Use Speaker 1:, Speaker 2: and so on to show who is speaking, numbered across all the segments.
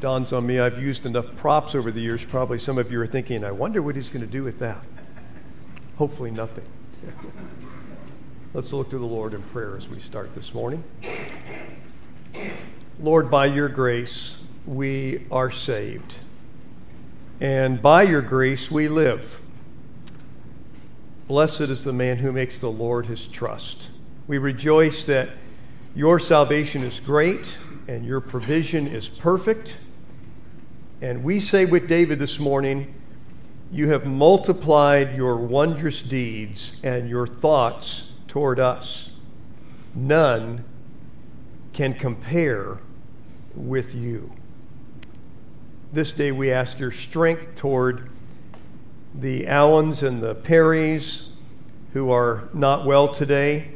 Speaker 1: dawns on me I've used enough props over the years. Probably some of you are thinking, I wonder what he's going to do with that. Hopefully nothing. Let's look to the Lord in prayer as we start this morning. Lord, by your grace, we are saved. And by your grace, we live. Blessed is the man who makes the Lord his trust. We rejoice that your salvation is great and your provision is perfect. And we say with David this morning, you have multiplied your wondrous deeds and your thoughts toward us. None can compare with you. This day we ask your strength toward the Allens and the Perrys who are not well today,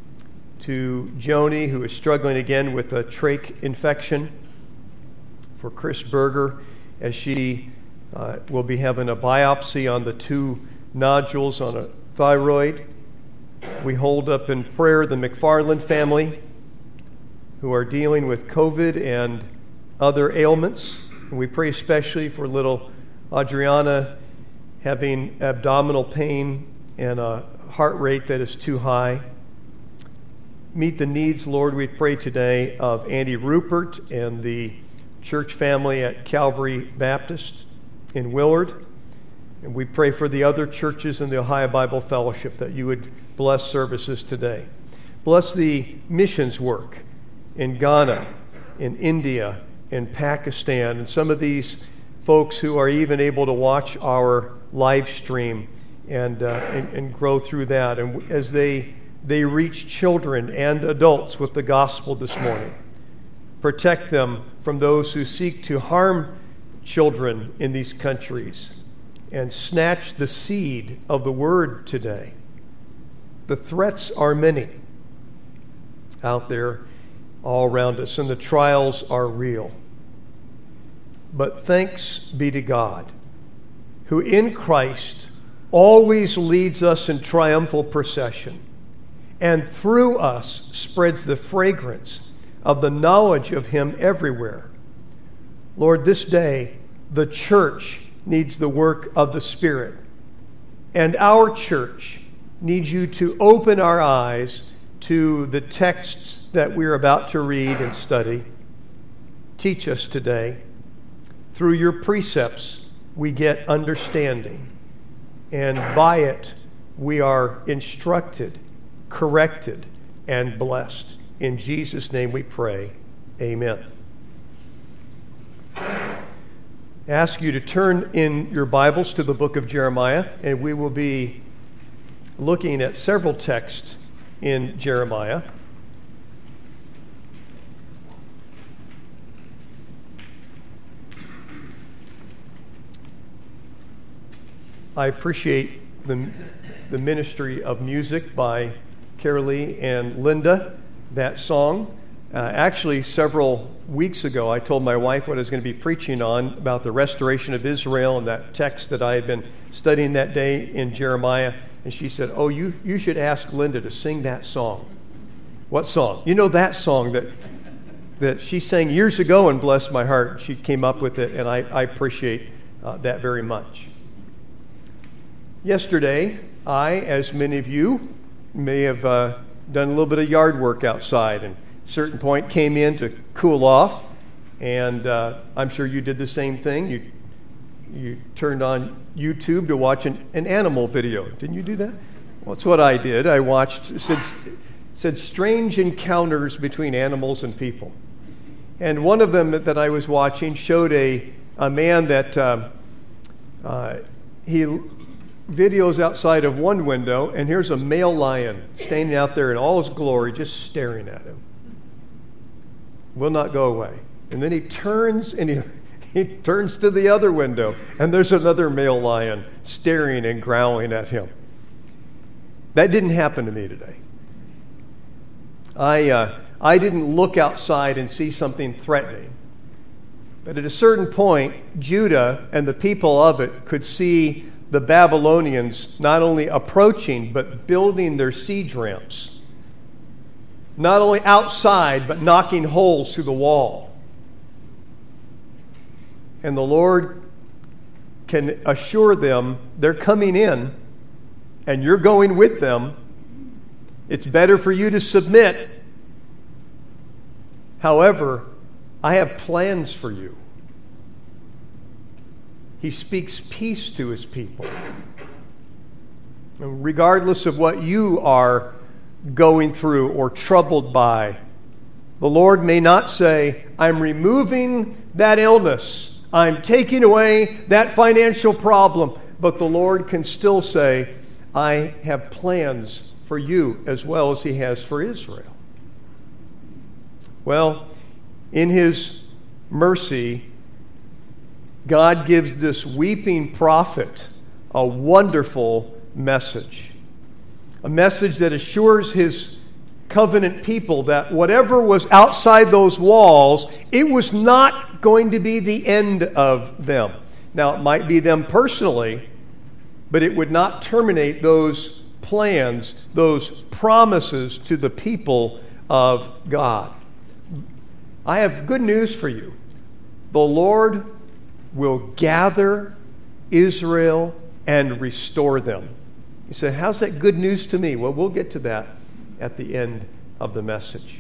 Speaker 1: to Joni, who is struggling again with a trach infection, for Chris Berger, as she will be having a biopsy on the 2 nodules on a thyroid. We hold up in prayer the McFarland family, who are dealing with COVID and other ailments. And we pray especially for little Adriana having abdominal pain and a heart rate that is too high. Meet the needs, Lord, we pray today, of Andy Rupert and the church family at Calvary Baptist in Willard. And we pray for the other churches in the Ohio Bible Fellowship that you would bless services today. Bless the missions work in Ghana, in India, in Pakistan, and some of these folks who are even able to watch our live stream and grow through that. And as they reach children and adults with the gospel this morning, protect them from those who seek to harm children in these countries and snatch the seed of the word today. The threats are many out there all around us, and the trials are real. But thanks be to God, who in Christ always leads us in triumphal procession, and through us spreads the fragrance of the knowledge of him everywhere. Lord, this day, the church needs the work of the Spirit, and our church needs you to open our eyes to the texts that we're about to read and study. Teach us today. Through your precepts, we get understanding, and by it, we are instructed, corrected, and blessed. In Jesus' name we pray. Amen. I ask you to turn in your Bibles to the book of Jeremiah, and we will be looking at several texts in Jeremiah. I appreciate the ministry of music by Carolee and Linda, that song. Actually, several weeks ago, I told my wife what I was going to be preaching on about the restoration of Israel and that text that I had been studying that day in Jeremiah. And she said, oh, you should ask Linda to sing that song. What song? You know that song that she sang years ago and blessed my heart. She came up with it, and I appreciate that very much. Yesterday, I, as many of you, may have done a little bit of yard work outside, and at a certain point came in to cool off, and I'm sure you did the same thing. You turned on YouTube to watch an animal video. Didn't you do that? Well, that's what I did. I watched, said strange encounters between animals and people. And one of them that I was watching showed a man that he videos outside of one window, and here's a male lion standing out there in all his glory, just staring at him. Will not go away. And then he turns and he turns to the other window, and there's another male lion staring and growling at him. That didn't happen to me today. I didn't look outside and see something threatening. But at a certain point, Judah and the people of it could see the Babylonians not only approaching, but building their siege ramps. Not only outside, but knocking holes through the wall. And the Lord can assure them they're coming in and you're going with them. It's better for you to submit. However, I have plans for you. He speaks peace to his people. Regardless of what you are going through or troubled by, the Lord may not say, I'm removing that illness, I'm taking away that financial problem, but the Lord can still say, I have plans for you as well as he has for Israel. Well, in his mercy, God gives this weeping prophet a wonderful message. A message that assures his covenant people that whatever was outside those walls, it was not going to be the end of them. Now, it might be them personally, but it would not terminate those plans, those promises to the people of God. I have good news for you. The Lord will gather Israel and restore them. You say, how's that good news to me? Well, we'll get to that at the end of the message.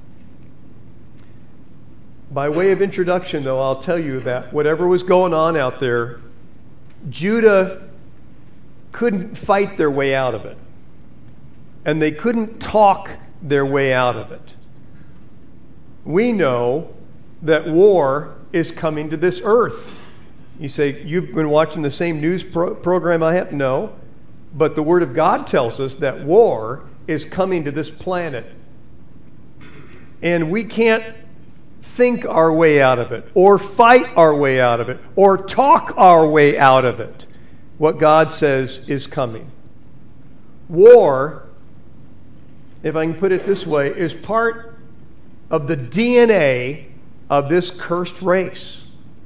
Speaker 1: By way of introduction, though, I'll tell you that whatever was going on out there, Judah couldn't fight their way out of it. And they couldn't talk their way out of it. We know that war is coming to this earth. You say, you've been watching the same news program I have? No. But the Word of God tells us that war is coming to this planet. And we can't think our way out of it, or fight our way out of it, or talk our way out of it. What God says is coming. War, if I can put it this way, is part of the DNA of this cursed race.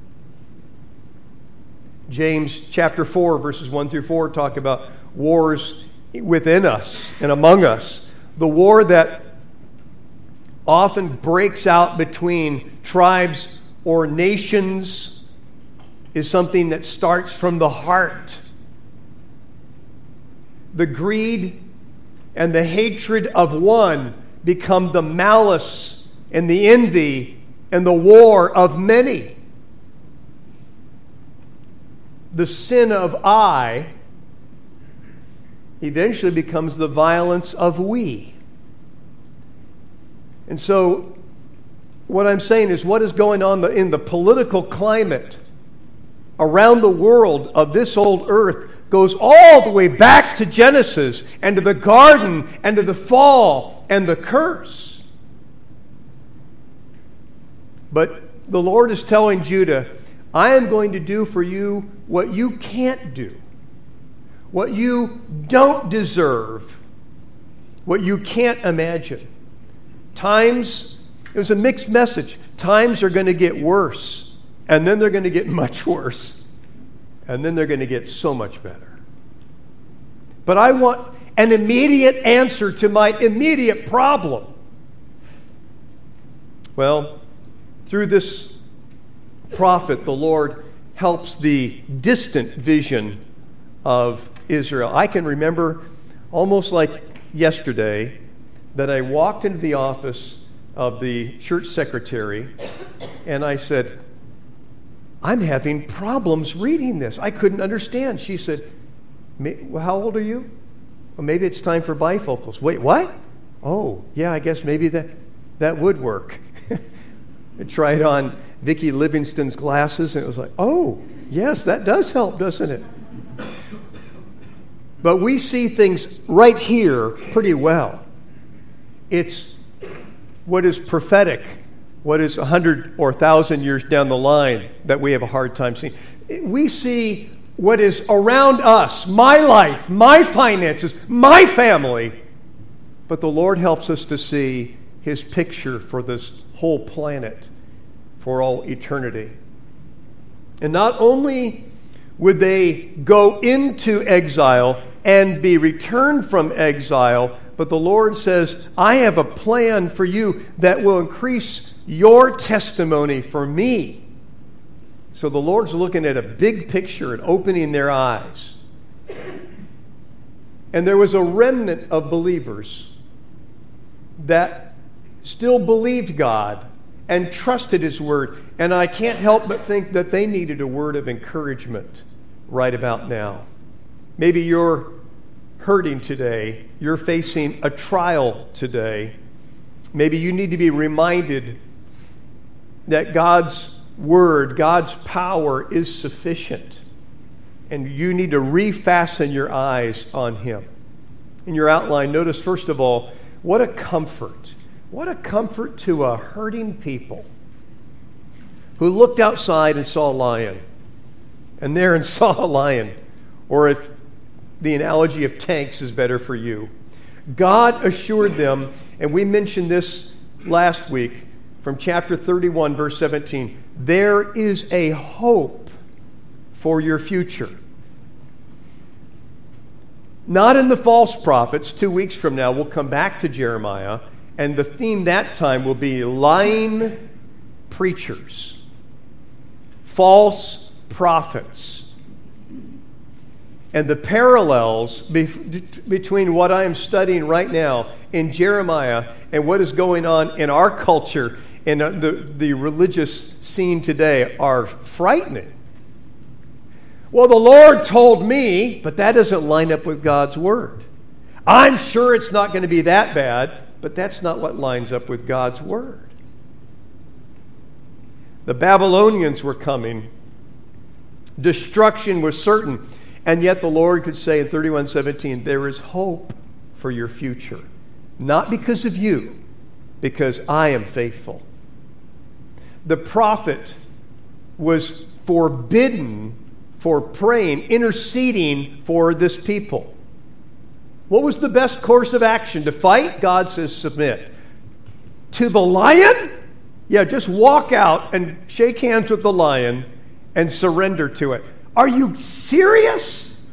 Speaker 1: James chapter 4, verses 1 through 4 talk about wars within us and among us. The war that often breaks out between tribes or nations is something that starts from the heart. The greed and the hatred of one become the malice and the envy and the war of many. The sin of I eventually becomes the violence of we. And so, what I'm saying is what is going on in the political climate around the world of this old earth goes all the way back to Genesis and to the garden and to the fall and the curse. But the Lord is telling Judah, I am going to do for you what you can't do, what you don't deserve, what you can't imagine. Times, it was a mixed message. Times are going to get worse, and then they're going to get much worse, and then they're going to get so much better. But I want an immediate answer to my immediate problem. Well, through this prophet, the Lord helps the distant vision of Israel. I can remember almost like yesterday that I walked into the office of the church secretary and I said, I'm having problems reading this. I couldn't understand. She said, how old are you? Well, maybe it's time for bifocals. Wait, what? Oh, yeah, I guess maybe that would work. I tried on Vicki Livingston's glasses, and it was like, oh, yes, that does help, doesn't it? But we see things right here pretty well. It's what is prophetic, what is 100 or 1,000 years down the line that we have a hard time seeing. We see what is around us, my life, my finances, my family. But the Lord helps us to see His picture for this whole planet for all eternity. And not only would they go into exile and be returned from exile, but the Lord says, I have a plan for you that will increase your testimony for me. So the Lord's looking at a big picture and opening their eyes. And there was a remnant of believers that still believed God and trusted His Word. And I can't help but think that they needed a word of encouragement right about now. Maybe you're hurting today. You're facing a trial today. Maybe you need to be reminded that God's Word, God's power is sufficient. And you need to refasten your eyes on Him. In your outline, notice first of all, what a comfort. What a comfort to a hurting people who looked outside and saw a lion. And there and saw a lion. Or if the analogy of tanks is better for you. God assured them, and we mentioned this last week from chapter 31, verse 17. There is a hope for your future. Not in the false prophets. 2 weeks from now, we'll come back to Jeremiah, and the theme that time will be lying preachers, false prophets. And the parallels between what I am studying right now in Jeremiah and what is going on in our culture and the religious scene today are frightening. Well, the Lord told me, but that doesn't line up with God's Word. I'm sure it's not going to be that bad, but that's not what lines up with God's Word. The Babylonians were coming. Destruction was certain. And yet the Lord could say in 31:17, there is hope for your future. Not because of you, because I am faithful. The prophet was forbidden for praying, interceding for this people. What was the best course of action? To fight? God says submit. To the lion? Yeah, just walk out and shake hands with the lion and surrender to it. Are you serious?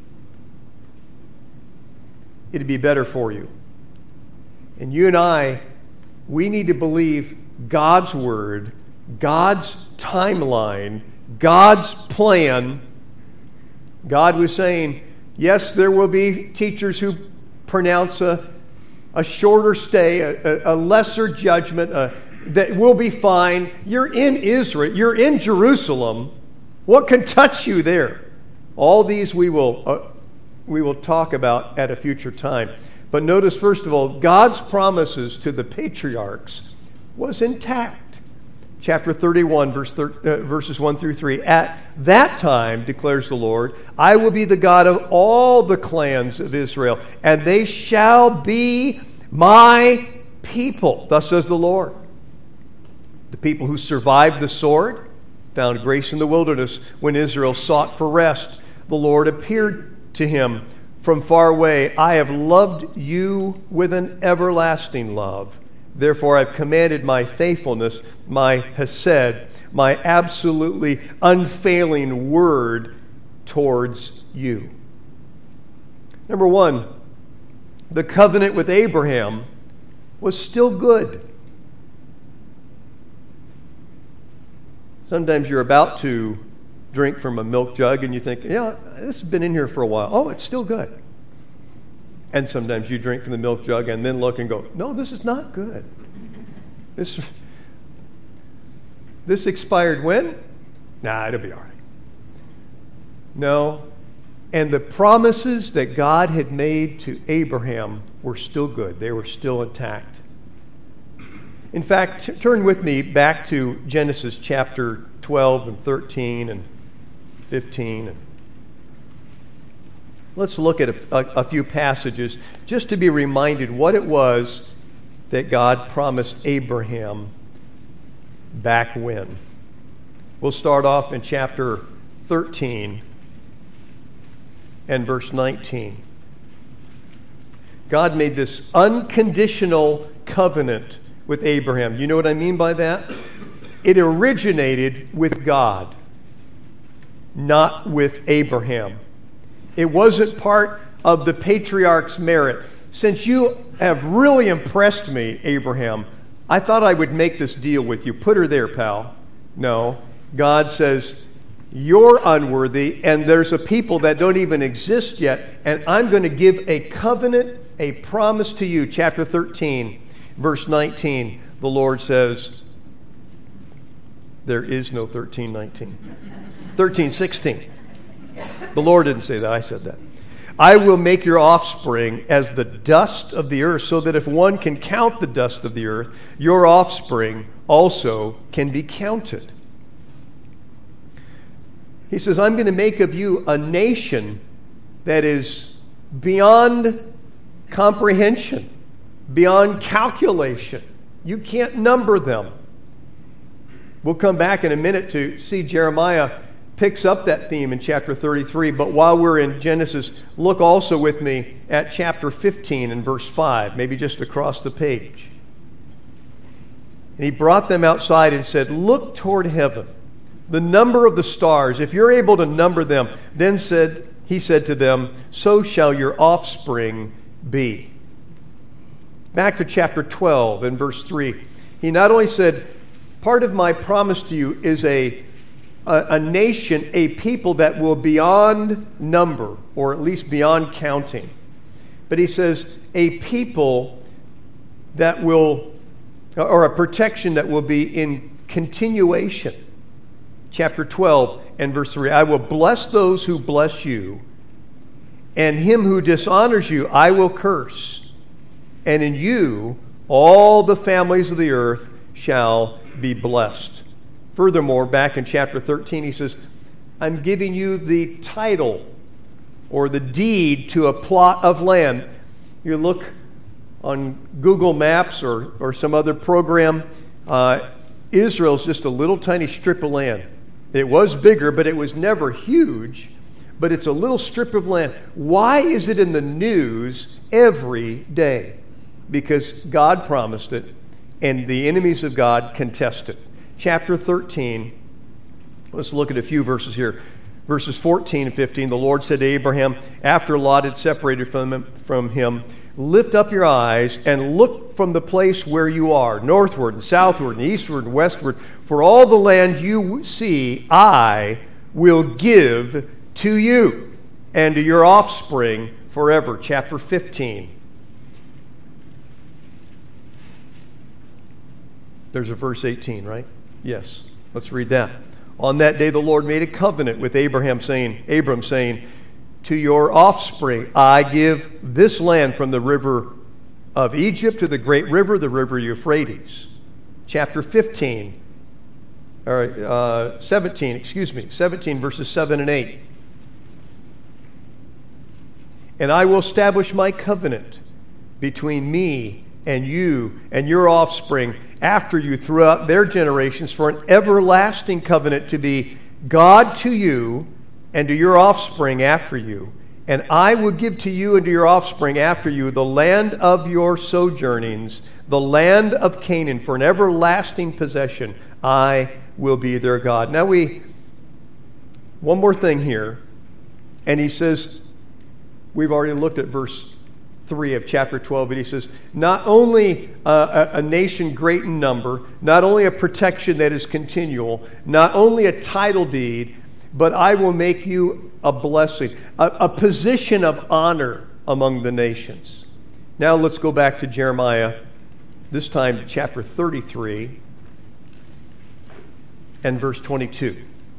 Speaker 1: It'd be better for you. And you and I, we need to believe God's Word, God's timeline, God's plan. God was saying, yes, there will be teachers who pronounce a shorter stay, a lesser judgment, that will be fine. You're in Israel. You're in Jerusalem. What can touch you there? All these we will talk about at a future time. But notice, first of all, God's promises to the patriarchs was intact. Chapter 31, verses 1 through 3. At that time, declares the Lord, I will be the God of all the clans of Israel, and they shall be my people. Thus says the Lord. The people who survived the sword found grace in the wilderness when Israel sought for rest. The Lord appeared to him from far away. I have loved you with an everlasting love. Therefore, I've commanded my faithfulness, my hesed, my absolutely unfailing word towards you. Number one, the covenant with Abraham was still good. Sometimes you're about to drink from a milk jug and you think, yeah, this has been in here for a while. Oh, it's still good. And sometimes you drink from the milk jug and then look and go, no, this is not good. This expired when? Nah, it'll be all right. No. And the promises that God had made to Abraham were still good. They were still intact. In fact, turn with me back to Genesis chapter 12 and 13 and 15. And let's look at a few passages just to be reminded what it was that God promised Abraham back when. We'll start off in chapter 13 and verse 19. God made this unconditional covenant with Abraham. You know what I mean by that? It originated with God, not with Abraham. It wasn't part of the patriarch's merit. Since you have really impressed me, Abraham, I thought I would make this deal with you. Put her there, pal. No. God says, you're unworthy, and there's a people that don't even exist yet, and I'm going to give a covenant, a promise to you. Chapter 13, verse 19, the Lord says, there is no 13:19. 13:16. The Lord didn't say that, I said that. I will make your offspring as the dust of the earth, so that if one can count the dust of the earth, your offspring also can be counted. He says, I'm going to make of you a nation that is beyond comprehension, beyond calculation. You can't number them. We'll come back in a minute to see Jeremiah picks up that theme in chapter 33. But while we're in Genesis, look also with me at chapter 15 and verse 5, maybe just across the page. And he brought them outside and said, look toward heaven, the number of the stars, if you're able to number them. Then he said to them, so shall your offspring be. Back to chapter 12 and verse 3. He not only said, part of my promise to you is a nation, a people that will beyond number, or at least beyond counting. But he says, a people that will, or a protection that will be in continuation. Chapter 12 and verse 3, I will bless those who bless you, and him who dishonors you I will curse. And in you all the families of the earth shall be blessed. Furthermore, back in chapter 13, he says, I'm giving you the title or the deed to a plot of land. You look on Google Maps or some other program, Israel's just a little tiny strip of land. It was bigger, but it was never huge. But it's a little strip of land. Why is it in the news every day? Because God promised it, and the enemies of God contest it. Chapter 13, let's look at a few verses here. Verses 14 and 15, the Lord said to Abraham, after Lot had separated from him, lift up your eyes and look from the place where you are, northward and southward and eastward and westward. For all the land you see, I will give to you and to your offspring forever. Chapter 15. There's a verse 18, right? Yes. Let's read that. On that day the Lord made a covenant with Abram saying, to your offspring I give this land from the river of Egypt to the great river, the river Euphrates. Chapter 17, verses 7 and 8. And I will establish my covenant between me and you and your offspring after you throughout their generations for an everlasting covenant to be God to you and to your offspring after you. And I will give to you and to your offspring after you the land of your sojournings, the land of Canaan, for an everlasting possession. I will be their God. Now one more thing here. And he says, we've already looked at verse 3 of chapter 12, but he says, not only a nation great in number, not only a protection that is continual, not only a title deed, but I will make you a blessing, a position of honor among the nations. Now let's go back to Jeremiah, this time to chapter 33 and verse 22.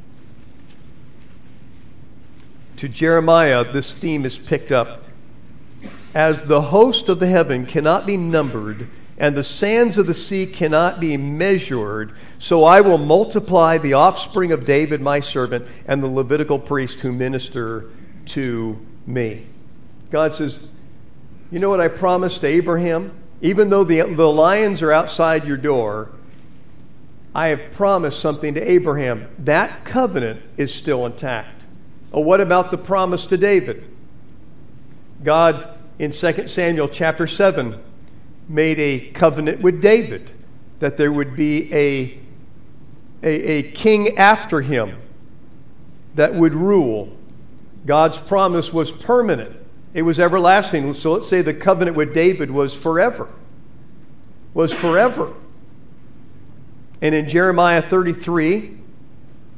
Speaker 1: To Jeremiah, this theme is picked up. As the host of the heaven cannot be numbered, and the sands of the sea cannot be measured, so I will multiply the offspring of David my servant and the Levitical priests who minister to me. God says, you know what I promised to Abraham? Even though the lions are outside your door, I have promised something to Abraham. That covenant is still intact. Oh, what about the promise to David? God, in 2 Samuel chapter 7, made a covenant with David that there would be a king after him that would rule. God's promise was permanent. It was everlasting. So let's say the covenant with David was forever. Was forever. And in Jeremiah 33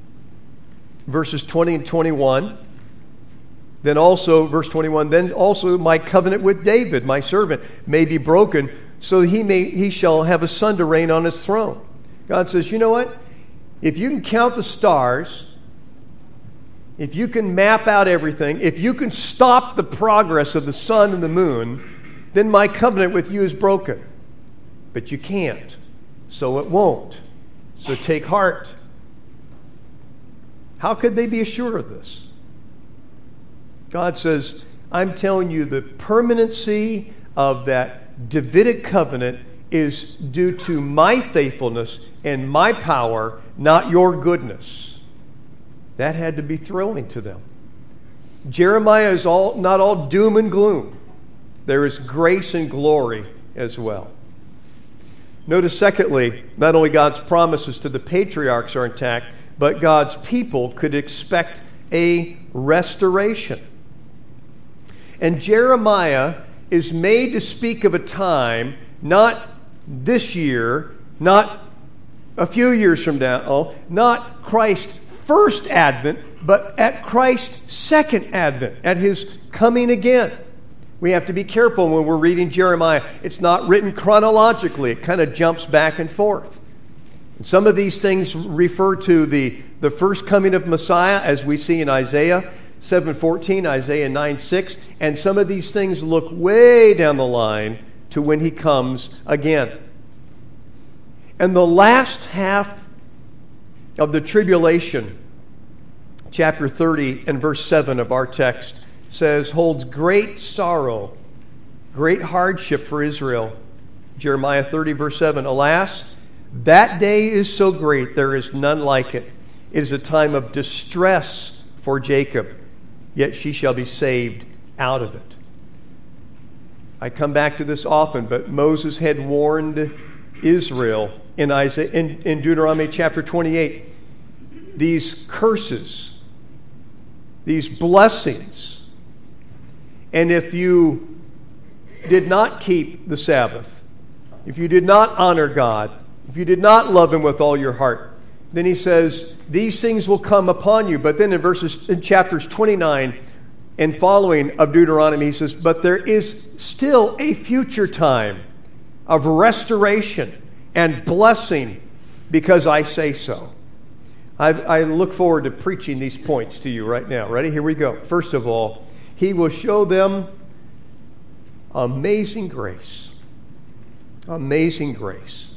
Speaker 1: verses 20 and 21. Then also, verse 21, then also my covenant with David, my servant, may be broken, so he shall have a son to reign on his throne. God says, you know what? If you can count the stars, if you can map out everything, if you can stop the progress of the sun and the moon, then my covenant with you is broken. But you can't, so it won't. So take heart. How could they be assured of this? God says, I'm telling you the permanency of that Davidic covenant is due to my faithfulness and my power, not your goodness. That had to be thrilling to them. Jeremiah is not all doom and gloom. There is grace and glory as well. Notice, secondly, not only God's promises to the patriarchs are intact, but God's people could expect a restoration. And Jeremiah is made to speak of a time, not this year, not a few years from now, not Christ's first advent, but at Christ's second advent, at his coming again. We have to be careful when we're reading Jeremiah. It's not written chronologically. It kind of jumps back and forth. And some of these things refer to the first coming of Messiah, as we see in Isaiah 7:14, Isaiah 9:6, and some of these things look way down the line to when he comes again. And the last half of the tribulation, chapter 30 and verse 7 of our text, says, holds great sorrow, great hardship for Israel. Jeremiah 30, verse 7, alas, that day is so great, there is none like it. It is a time of distress for Jacob, yet she shall be saved out of it. I come back to this often, but Moses had warned Israel in Deuteronomy chapter 28, these curses, these blessings, and if you did not keep the Sabbath, if you did not honor God, if you did not love him with all your heart, then he says, these things will come upon you. But then in chapters 29 and following of Deuteronomy, he says, but there is still a future time of restoration and blessing because I say so. I look forward to preaching these points to you right now. Ready? Here we go. First of all, he will show them amazing grace. Amazing grace.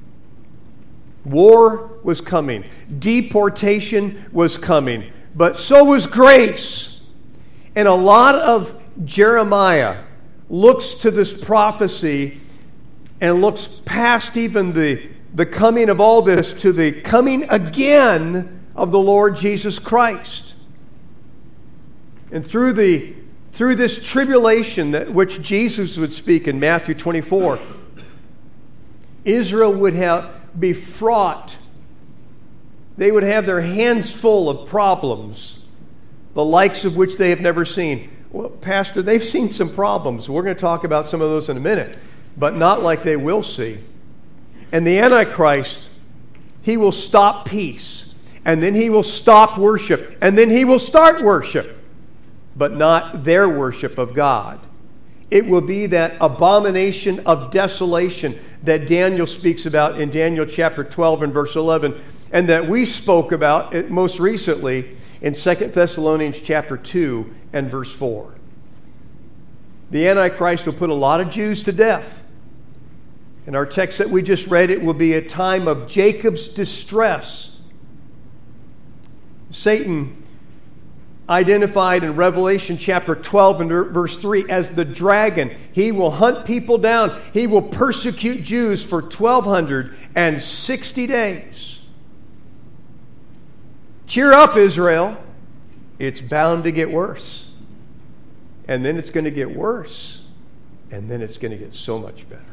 Speaker 1: War was coming. Deportation was coming. But so was grace. And a lot of Jeremiah looks to this prophecy and looks past even the coming of all this to the coming again of the Lord Jesus Christ. And through this tribulation which Jesus would speak in Matthew 24, Israel would be fraught. They would have their hands full of problems, the likes of which they have never seen. Well, Pastor, they've seen some problems. We're going to talk about some of those in a minute, but not like they will see. And the Antichrist, he will stop peace, and then he will stop worship, and then he will start worship, but not their worship of God. It will be that abomination of desolation that Daniel speaks about in Daniel chapter 12 and verse 11, and that we spoke about most recently in 2 Thessalonians chapter 2 and verse 4. The Antichrist will put a lot of Jews to death. In our text that we just read, it will be a time of Jacob's distress. Satan identified in Revelation chapter 12 and verse 3 as the dragon. He will hunt people down. He will persecute Jews for 1,260 days. Cheer up, Israel. It's bound to get worse. And then it's going to get worse. And then it's going to get so much better.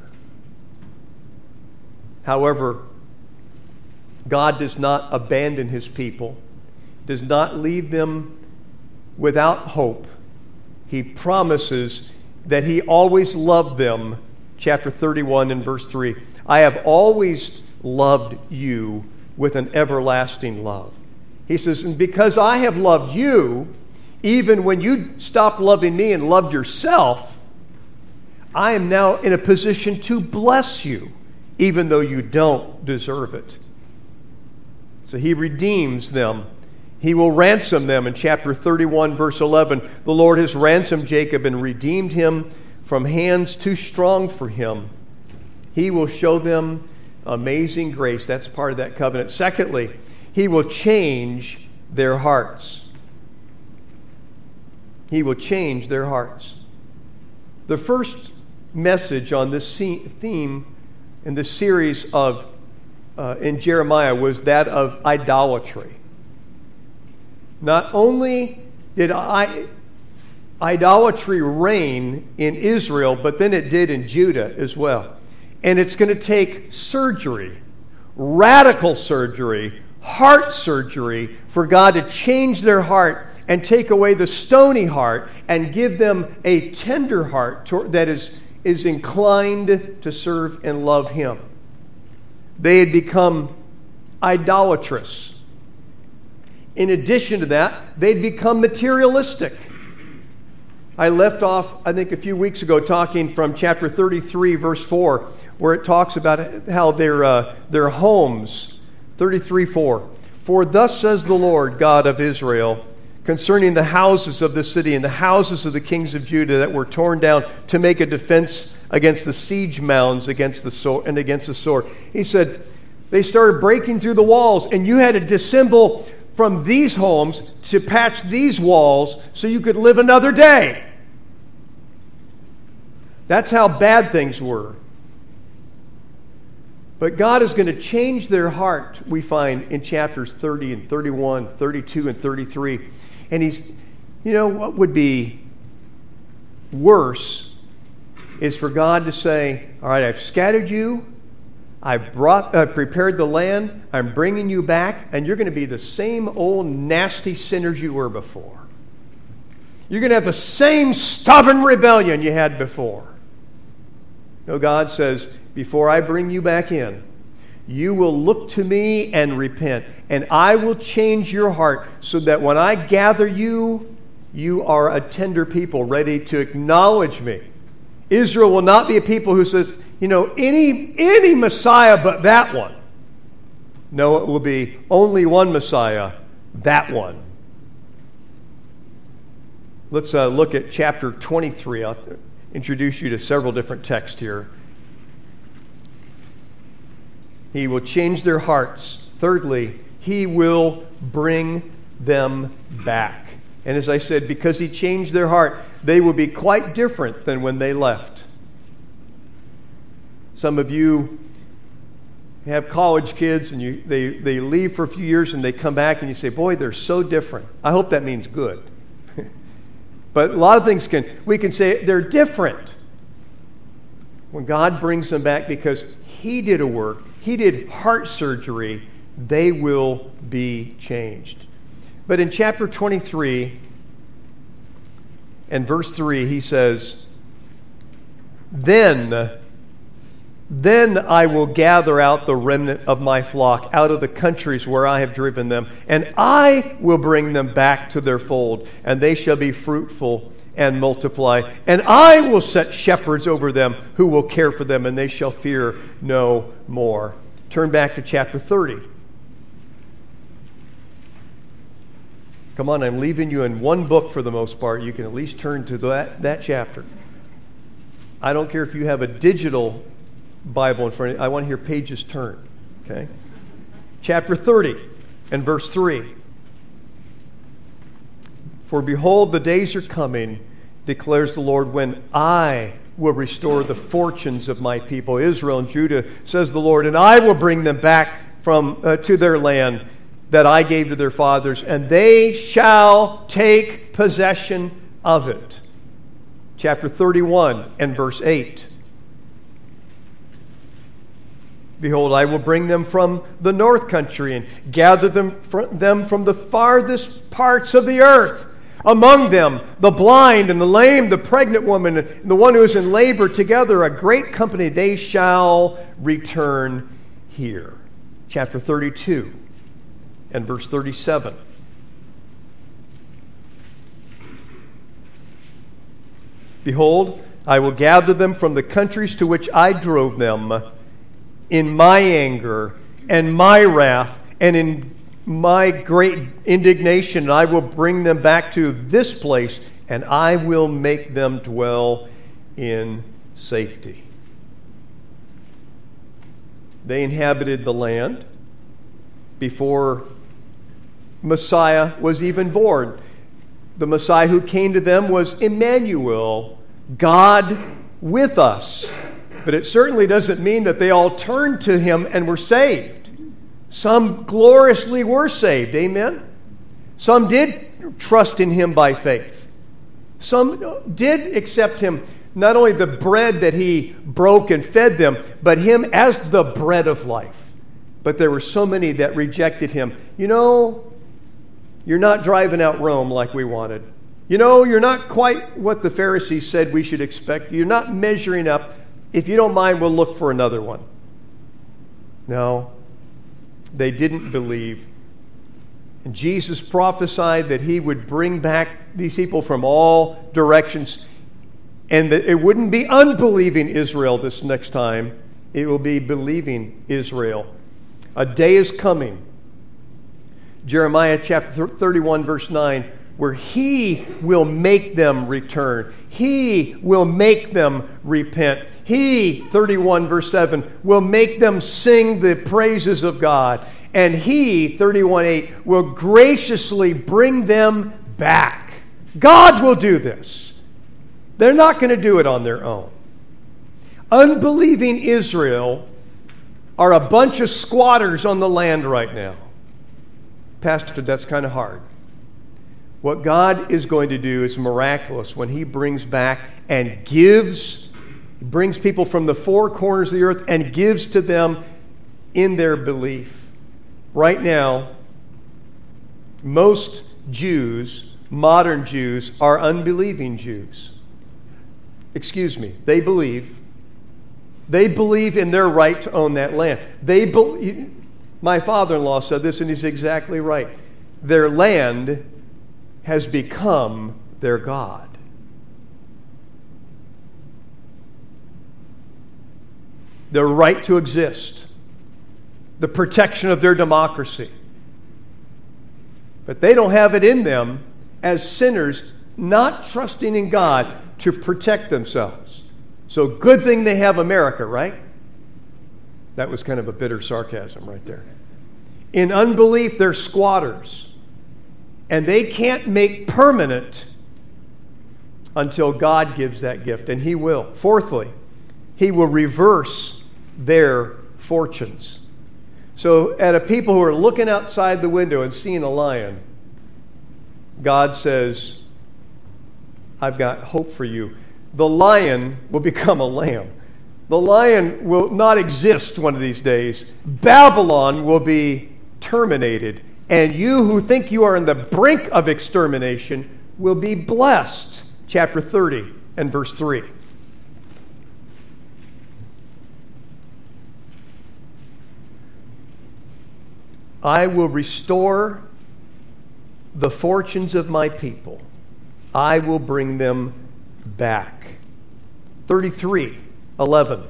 Speaker 1: However, God does not abandon his people, does not leave them without hope. He promises that he always loved them. Chapter 31 and verse 3. I have always loved you with an everlasting love. He says, and because I have loved you, even when you stopped loving me and loved yourself, I am now in a position to bless you, even though you don't deserve it. So he redeems them. He will ransom them. In chapter 31, verse 11, the Lord has ransomed Jacob and redeemed him from hands too strong for him. He will show them amazing grace. That's part of that covenant. Secondly, he will change their hearts. He will change their hearts. The first message on this theme in the series of in Jeremiah was that of idolatry. Not only did idolatry reign in Israel, but then it did in Judah as well. And it's going to take surgery, radical surgery, heart surgery, for God to change their heart and take away the stony heart and give them a tender heart that is inclined to serve and love Him. They had become idolatrous. In addition to that, they'd become materialistic. I left off, I think, a few weeks ago talking from chapter 33, verse 4, where it talks about how their homes, 33:4. For thus says the Lord God of Israel, concerning the houses of the city and the houses of the kings of Judah that were torn down to make a defense against the siege mounds against the sword. He said, they started breaking through the walls, and you had to dissemble from these homes to patch these walls so you could live another day. That's how bad things were. But God is going to change their heart, we find in chapters 30 and 31, 32 and 33. And what would be worse is for God to say, all right, I've scattered you. I've prepared the land. I'm bringing you back, and you're going to be the same old nasty sinners you were before. You're going to have the same stubborn rebellion you had before. No, God says, before I bring you back in, you will look to me and repent, and I will change your heart so that when I gather you, you are a tender people ready to acknowledge me. Israel will not be a people who says, any Messiah but that one. No, it will be only one Messiah, that one. Let's look at chapter 23. I'll introduce you to several different texts here. He will change their hearts. Thirdly, He will bring them back. And as I said, because He changed their heart, they will be quite different than when they left. Some of you have college kids and they leave for a few years and they come back and you say, boy, they're so different. I hope that means good. But a lot of things we can say they're different. When God brings them back because He did a work, He did heart surgery, they will be changed. But in chapter 23 and verse 3, he says, Then I will gather out the remnant of my flock out of the countries where I have driven them, and I will bring them back to their fold, and they shall be fruitful and multiply. And I will set shepherds over them who will care for them, and they shall fear no more. Turn back to chapter 30. Come on, I'm leaving you in one book for the most part. You can at least turn to that chapter. I don't care if you have a digital Bible in front of you. I want to hear pages turn. Okay? Chapter 30 and verse 3. For behold, the days are coming, declares the Lord, when I will restore the fortunes of my people, Israel and Judah, says the Lord, and I will bring them back to their land that I gave to their fathers, and they shall take possession of it. Chapter 31 and verse 8. Behold, I will bring them from the north country and gather them from the farthest parts of the earth. Among them, the blind and the lame, the pregnant woman, and the one who is in labor, together, a great company, they shall return here. Chapter 32 and verse 37. Behold, I will gather them from the countries to which I drove them in my anger and my wrath and in my great indignation, and I will bring them back to this place, and I will make them dwell in safety. They inhabited the land before Messiah was even born. The Messiah who came to them was Emmanuel, God with us. But it certainly doesn't mean that they all turned to him and were saved. Some gloriously were saved, amen? Some did trust in him by faith. Some did accept him, not only the bread that he broke and fed them, but him as the bread of life. But there were so many that rejected him. You know, you're not driving out Rome like we wanted. You know, you're not quite what the Pharisees said we should expect. You're not measuring up. If you don't mind, we'll look for another one. No, they didn't believe. And Jesus prophesied that he would bring back these people from all directions, and that it wouldn't be unbelieving Israel this next time. It will be believing Israel. A day is coming. Jeremiah chapter 31, verse 9, where he will make them return. He will make them repent. He, 31, verse 7, will make them sing the praises of God. And he, 31:8, will graciously bring them back. God will do this. They're not going to do it on their own. Unbelieving Israel are a bunch of squatters on the land right now. Pastor, that's kind of hard. What God is going to do is miraculous when he brings back and brings people from the four corners of the earth and gives to them in their belief. Right now, most Jews, modern Jews, are unbelieving Jews. Excuse me, they believe. They believe in their right to own that land. My father-in-law said this, and he's exactly right. Their land has become their God. Their right to exist. The protection of their democracy. But they don't have it in them as sinners, not trusting in God to protect themselves. So good thing they have America, right? That was kind of a bitter sarcasm right there. In unbelief, they're squatters. And they can't make permanent until God gives that gift, and he will. Fourthly, he will reverse their fortunes. So at a people who are looking outside the window and seeing a lion, God says, I've got hope for you. The lion will become a lamb. The lion will not exist one of these days. Babylon will be terminated. And you who think you are on the brink of extermination will be blessed. Chapter 30 and verse 3. I will restore the fortunes of my people. I will bring them back. 33:11.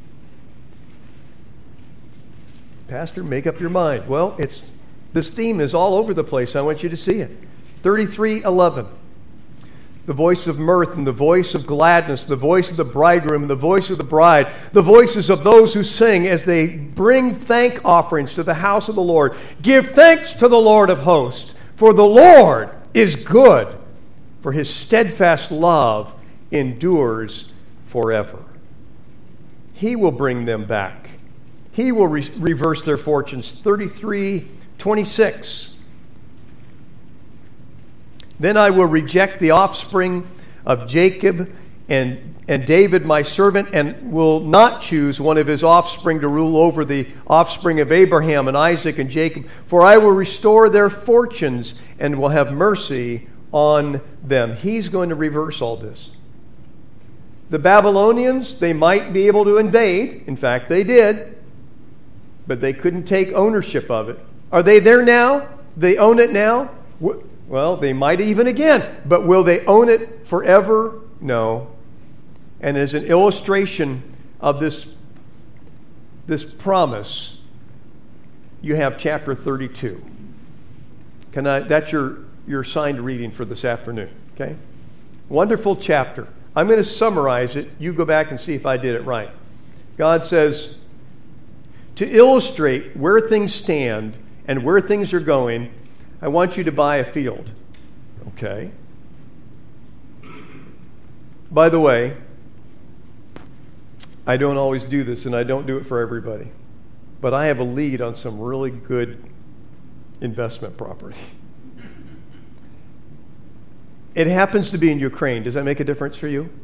Speaker 1: Pastor, make up your mind. Well, this theme is all over the place. I want you to see it. 33:11. The voice of mirth and the voice of gladness, the voice of the bridegroom and the voice of the bride, the voices of those who sing as they bring thank offerings to the house of the Lord. Give thanks to the Lord of hosts, for the Lord is good, for his steadfast love endures forever. He will bring them back. He will reverse their fortunes. 33:26. Then I will reject the offspring of Jacob and David my servant, and will not choose one of his offspring to rule over the offspring of Abraham and Isaac and Jacob. For I will restore their fortunes and will have mercy on them. He's going to reverse all this. The Babylonians, they might be able to invade. In fact, they did. But they couldn't take ownership of it. Are they there now? they own it now? Well, they might even again. But will they own it forever? No. And as an illustration of this promise, you have chapter 32. That's your assigned reading for this afternoon, okay? Wonderful chapter. I'm going to summarize it. You go back and see if I did it right. God says, to illustrate where things stand and where things are going, I want you to buy a field. Okay. By the way, I don't always do this, and I don't do it for everybody. But I have a lead on some really good investment property. It happens to be in Ukraine. Does that make a difference for you?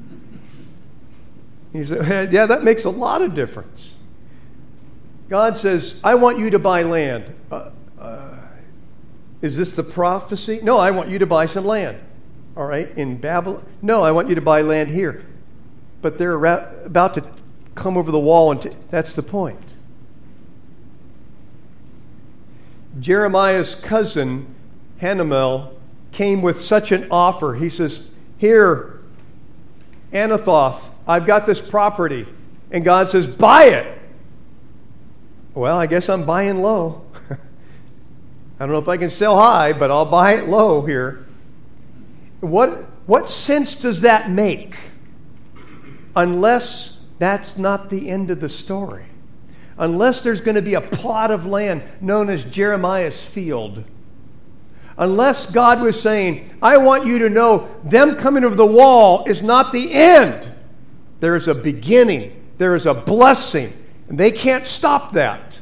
Speaker 1: You say, yeah, that makes a lot of difference. God says, I want you to buy land. Is this the prophecy? No, I want you to buy some land. All right, in Babylon. No, I want you to buy land here. But they're about to come over the wall, and that's the point. Jeremiah's cousin, Hanamel, came with such an offer. He says, here, Anathoth, I've got this property. And God says, buy it. Well, I guess I'm buying low. I don't know if I can sell high, but I'll buy it low here. What sense does that make? Unless that's not the end of the story. Unless there's going to be a plot of land known as Jeremiah's field. Unless God was saying, I want you to know them coming over the wall is not the end. There is a beginning. There is a blessing. And they can't stop that.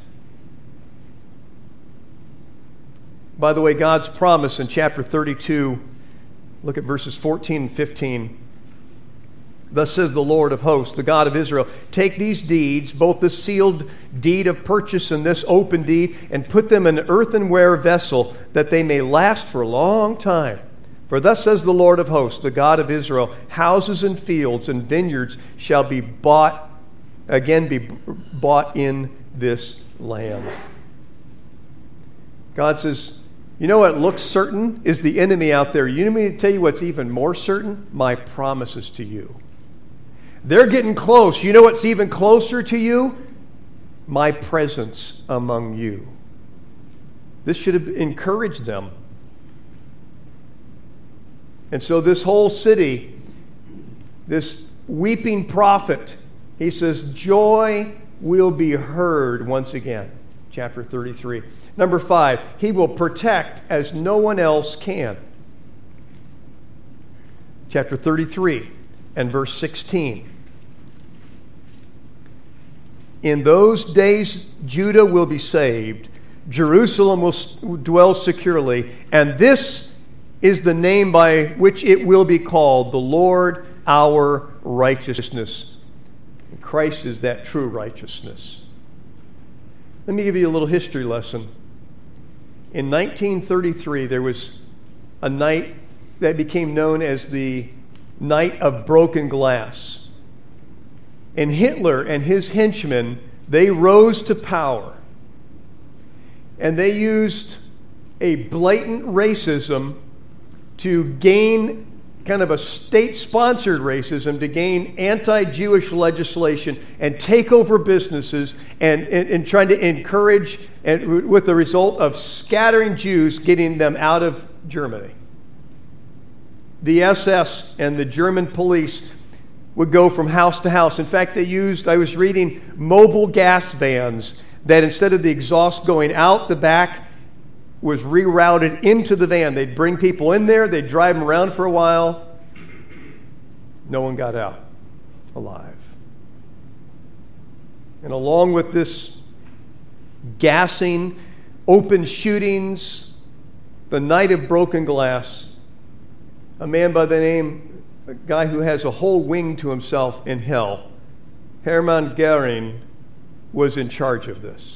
Speaker 1: By the way, God's promise in chapter 32, look at verses 14 and 15. Thus says the Lord of hosts, the God of Israel, take these deeds, both the sealed deed of purchase and this open deed, and put them in an earthenware vessel, that they may last for a long time. For thus says the Lord of hosts, the God of Israel, houses and fields and vineyards shall be bought in this land. God says, you know what looks certain is the enemy out there. You need me to tell you what's even more certain? My promises to you. They're getting close. You know what's even closer to you? My presence among you. This should have encouraged them. And so this whole city, this weeping prophet, he says, joy will be heard once again. Chapter 33. Number 5, he will protect as no one else can. Chapter 33 and verse 16. In those days, Judah will be saved. Jerusalem will dwell securely. And this is the name by which it will be called, the Lord our righteousness. And Christ is that true righteousness. Let me give you a little history lesson. In 1933, there was a night that became known as the Night of Broken Glass. And Hitler and his henchmen, they rose to power. And they used a blatant racism to gain kind of a state-sponsored racism to gain anti-Jewish legislation and take over businesses and trying to encourage, and with the result of scattering Jews, getting them out of Germany. The SS and the German police would go from house to house. In fact, I was reading mobile gas vans that instead of the exhaust going out the back, was rerouted into the van. They'd bring people in there, they'd drive them around for a while. No one got out alive. And along with this gassing, open shootings, the night of broken glass, a man by the name, a guy who has a whole wing to himself in hell, Hermann Goering, was in charge of this.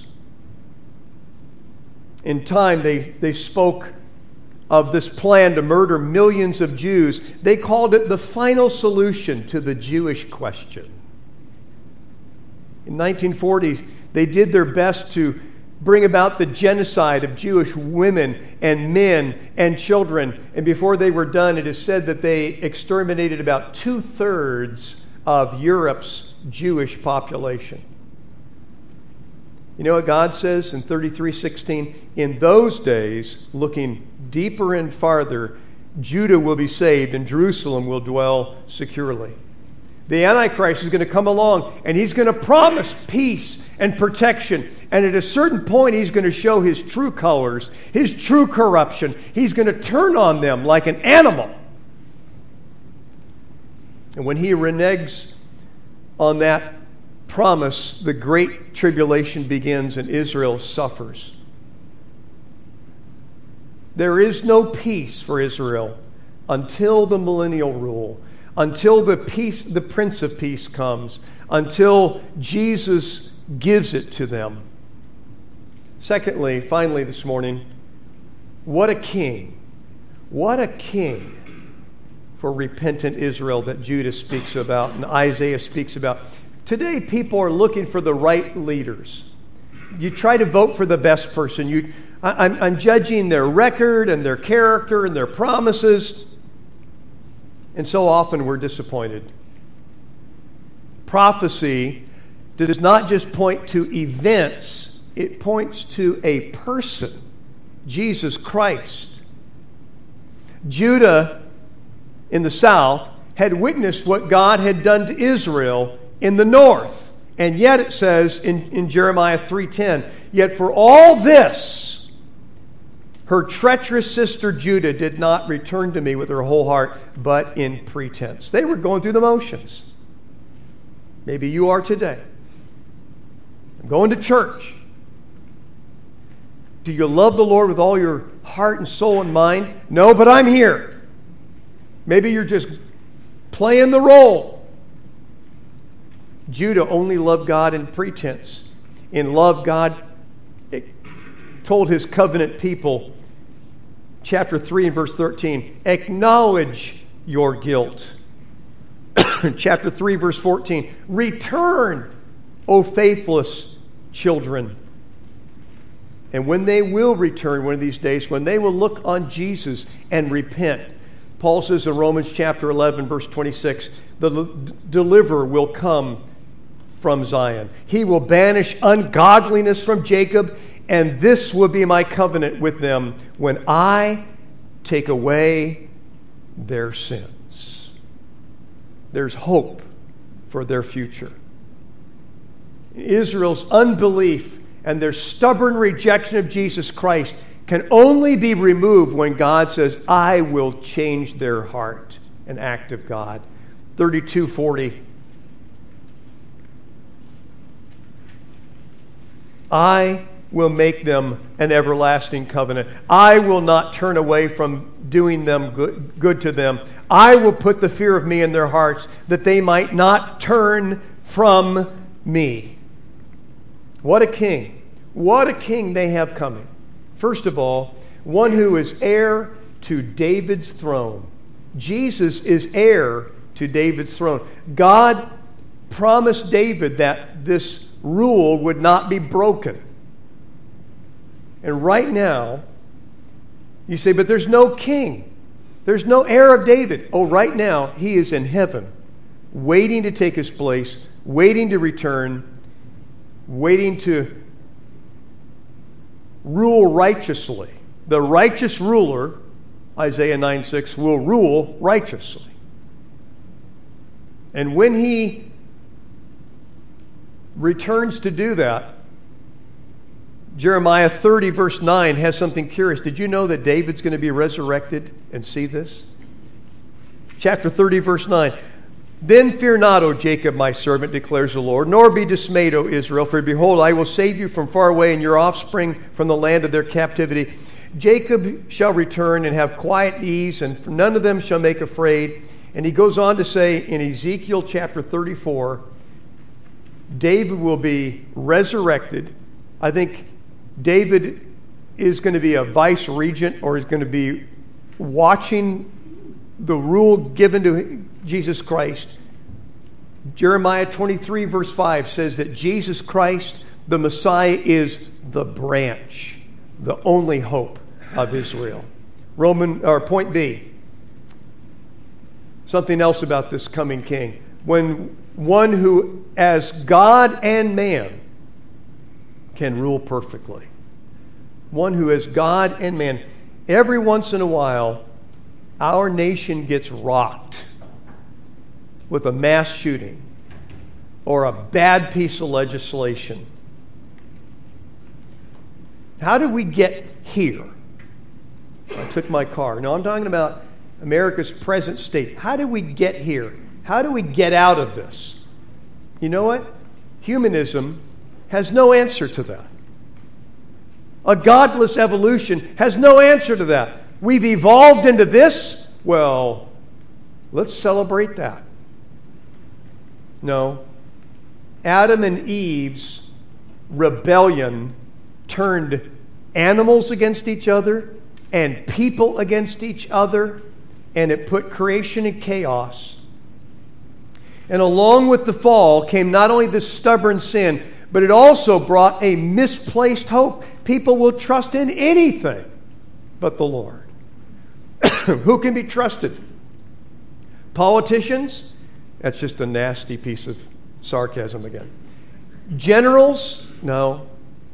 Speaker 1: In time, they spoke of this plan to murder millions of Jews. They called it the final solution to the Jewish question. In 1940, they did their best to bring about the genocide of Jewish women and men and children. And before they were done, it is said that they exterminated about 2/3 of Europe's Jewish population. You know what God says in 33:16? In those days, looking deeper and farther, Judah will be saved and Jerusalem will dwell securely. The Antichrist is going to come along and he's going to promise peace and protection. And at a certain point, he's going to show his true colors, his true corruption. He's going to turn on them like an animal. And when he reneges on that promise, the great tribulation begins and Israel suffers. There is no peace for Israel until the millennial rule, until the Prince of Peace comes, until Jesus gives it to them. Secondly, finally this morning, what a king. What a king for repentant Israel that Judah speaks about and Isaiah speaks about. Today, people are looking for the right leaders. You try to vote for the best person. I'm judging their record and their character and their promises. And so often we're disappointed. Prophecy does not just point to events, it points to a person, Jesus Christ. Judah in the south had witnessed what God had done to Israel in the north. And yet it says in Jeremiah 3:10, yet for all this, her treacherous sister Judah did not return to me with her whole heart, but in pretense. They were going through the motions. Maybe you are today. I'm going to church. Do you love the Lord with all your heart and soul and mind? No, but I'm here. Maybe you're just playing the role. Judah only loved God in pretense. In love, God told his covenant people, chapter 3 and verse 13, acknowledge your guilt. Chapter 3, verse 14, return, O faithless children. And when they will return one of these days, when they will look on Jesus and repent, Paul says in Romans chapter 11, verse 26, the deliverer will come from Zion. He will banish ungodliness from Jacob, and this will be my covenant with them when I take away their sins. There's hope for their future. Israel's unbelief and their stubborn rejection of Jesus Christ can only be removed when God says, I will change their heart, an act of God. 32:40. I will make them an everlasting covenant. I will not turn away from doing them good to them. I will put the fear of me in their hearts that they might not turn from me. What a king. What a king they have coming. First of all, one who is heir to David's throne. Jesus is heir to David's throne. God promised David that this rule would not be broken. And right now, you say, but there's no king. There's no heir of David. Oh, right now, he is in heaven, waiting to take his place, waiting to return, waiting to rule righteously. The righteous ruler, Isaiah 9:6, will rule righteously. And when he returns to do that, Jeremiah 30, verse 9 has something curious. Did you know that David's going to be resurrected and see this? Chapter 30, verse 9. Then fear not, O Jacob, my servant, declares the Lord, nor be dismayed, O Israel, for behold, I will save you from far away and your offspring from the land of their captivity. Jacob shall return and have quiet ease, and none of them shall make afraid. And he goes on to say in Ezekiel chapter 34, David will be resurrected. I think David is going to be a vice regent, or is going to be watching the rule given to Jesus Christ. Jeremiah 23 verse 5 says that Jesus Christ The Messiah is the branch, the only hope of Israel. Point B. Something else about this coming king. When one who, as God and man, can rule perfectly. One who is God and man. Every once in a while, our nation gets rocked with a mass shooting or a bad piece of legislation. How did we get here? I took my car. No, I'm talking about America's present state. How did we get here? How do we get out of this? You know what? Humanism has no answer to that. A godless evolution has no answer to that. We've evolved into this. Well, let's celebrate that. No. Adam and Eve's rebellion turned animals against each other and people against each other, and it put creation in chaos. And along with the fall came not only this stubborn sin, but it also brought a misplaced hope. People will trust in anything but the Lord. Who can be trusted? Politicians? That's just a nasty piece of sarcasm again. Generals? No.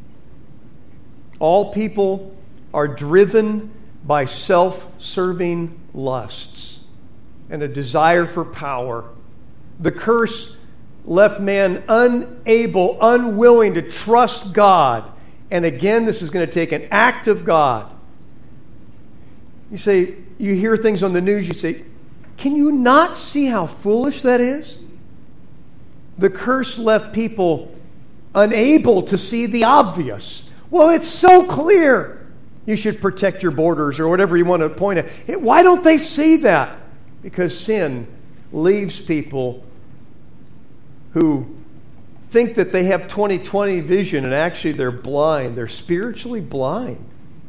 Speaker 1: All people are driven by self-serving lusts and a desire for power. The curse left man unable, unwilling to trust God. And again, this is going to take an act of God. You say, you hear things on the news, you say, can you not see how foolish that is? The curse left people unable to see the obvious. Well, it's so clear. You should protect your borders or whatever you want to point at. Why don't they see that? Because sin leaves people who think that they have 20/20 vision and actually they're blind. They're spiritually blind.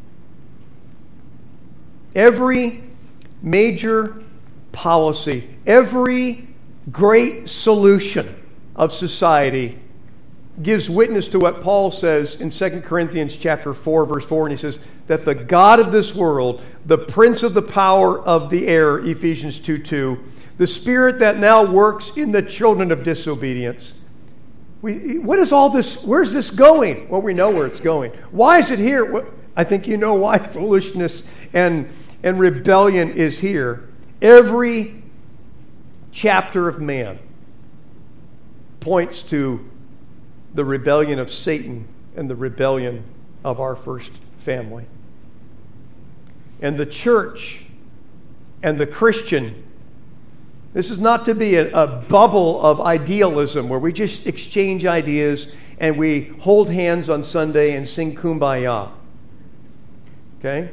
Speaker 1: Every major policy, every great solution of society gives witness to what Paul says in 2 Corinthians chapter 4, verse 4, and he says that the God of this world, the prince of the power of the air, Ephesians 2:2, the spirit that now works in the children of disobedience. What is all this? Where's this going? Well, we know where it's going. Why is it here? Well, I think you know why foolishness and rebellion is here. Every chapter of man points to the rebellion of Satan and the rebellion of our first family. And the church and the Christian, this is not to be a bubble of idealism where we just exchange ideas and we hold hands on Sunday and sing Kumbaya. Okay?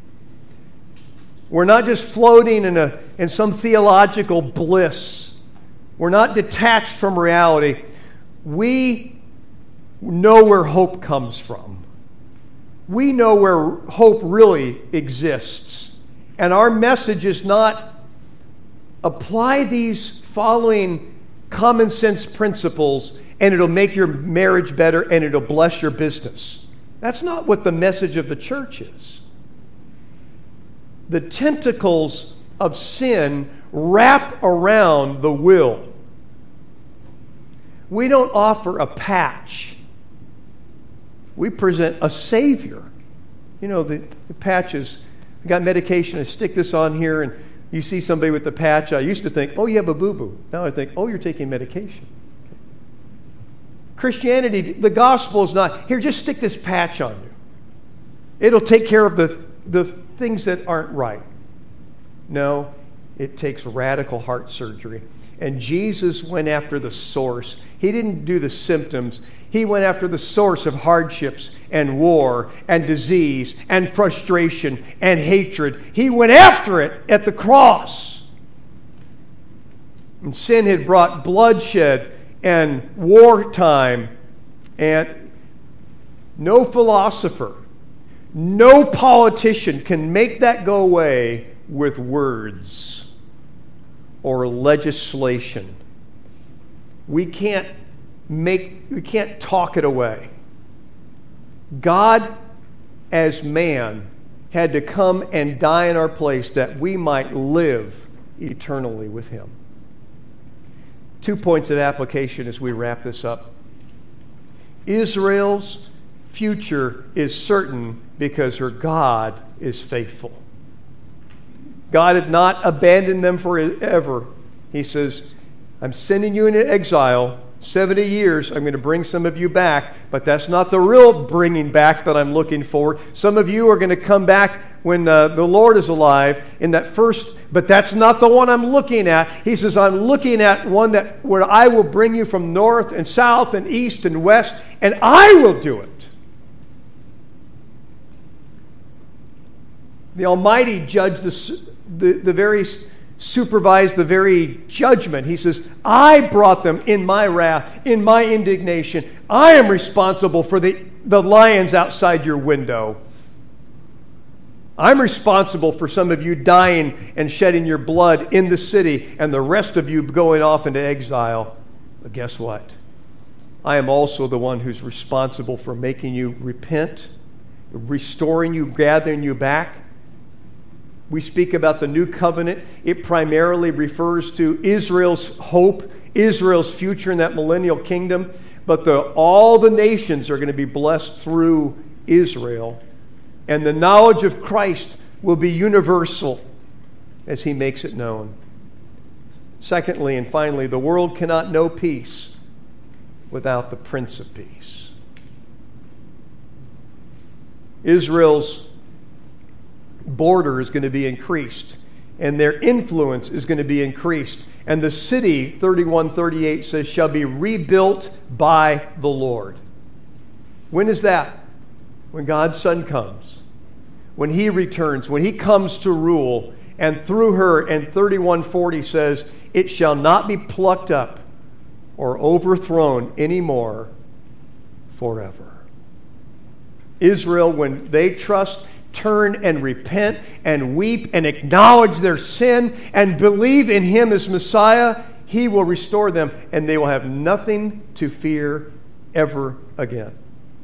Speaker 1: We're not just floating in some theological bliss. We're not detached from reality. We know where hope comes from. We know where hope really exists. And our message is not apply these following common sense principles and it'll make your marriage better and it'll bless your business. That's not what the message of the church is. The tentacles of sin wrap around the will. We don't offer a patch. We present a Savior. You know, the patches. I got medication, I stick this on here, and you see somebody with the patch. I used to think, oh, you have a boo-boo. Now I think, oh, you're taking medication. Okay. Christianity, the gospel is not, here, just stick this patch on you. It'll take care of the things that aren't right. No, it takes radical heart surgery. And Jesus went after the source. He didn't do the symptoms. He went after the source of hardships and war and disease and frustration and hatred. He went after it at the cross. And sin had brought bloodshed and wartime. And no philosopher, no politician can make that go away with words or legislation. We can't talk it away. God, as man, had to come and die in our place that we might live eternally with him. 2 points of application as we wrap this up. Israel's future is certain because her God is faithful. God had not abandoned them forever. He says, I'm sending you into exile. 70 years, I'm going to bring some of you back, but that's not the real bringing back that I'm looking for. Some of you are going to come back when the Lord is alive in that first, but that's not the one I'm looking at. He says, I'm looking at one where I will bring you from north and south and east and west, and I will do it. The Almighty judged the very supervise the very judgment. He says, I brought them in my wrath, in my indignation. I am responsible for the lions outside your window. I'm responsible for some of you dying and shedding your blood in the city and the rest of you going off into exile. But guess what? I am also the one who's responsible for making you repent, restoring you, gathering you back. We speak about the new covenant. It primarily refers to Israel's hope, Israel's future in that millennial kingdom. But all the nations are going to be blessed through Israel. And the knowledge of Christ will be universal as he makes it known. Secondly and finally, the world cannot know peace without the Prince of Peace. Israel's border is going to be increased, and their influence is going to be increased. And the city, 31:38 says, shall be rebuilt by the Lord. When is that? When God's Son comes. When he returns, when he comes to rule, and through her, and 31:40 says, it shall not be plucked up or overthrown anymore forever. Israel, when they trust, turn and repent and weep and acknowledge their sin and believe in him as Messiah, he will restore them and they will have nothing to fear ever again.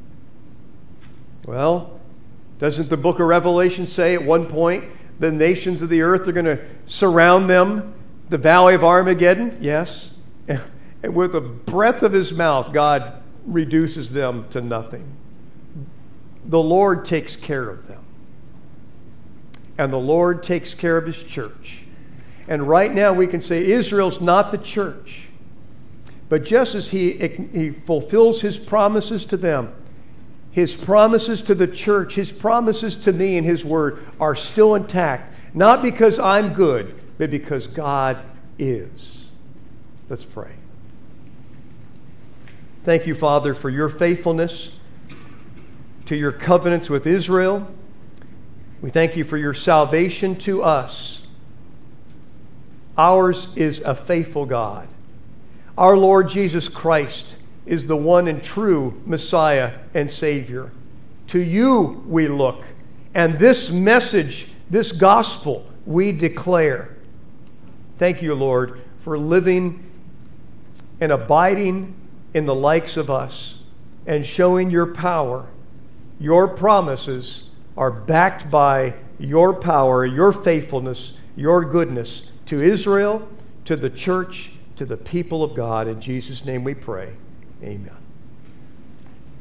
Speaker 1: Well, doesn't the book of Revelation say at one point the nations of the earth are going to surround them, the valley of Armageddon? Yes. And with the breath of his mouth, God reduces them to nothing. The Lord takes care of them. And the Lord takes care of his church. And right now we can say Israel's not the church. But just as he fulfills his promises to them, his promises to the church, his promises to me in his word are still intact. Not because I'm good, but because God is. Let's pray. Thank you, Father, for your faithfulness to your covenants with Israel. We thank you for your salvation to us. Ours is a faithful God. Our Lord Jesus Christ is the one and true Messiah and Savior. To you we look. And this message, this gospel, we declare. Thank you, Lord, for living and abiding in the likes of us and showing your power. Your promises are backed by your power, your faithfulness, your goodness to Israel, to the church, to the people of God. In Jesus' name we pray. Amen.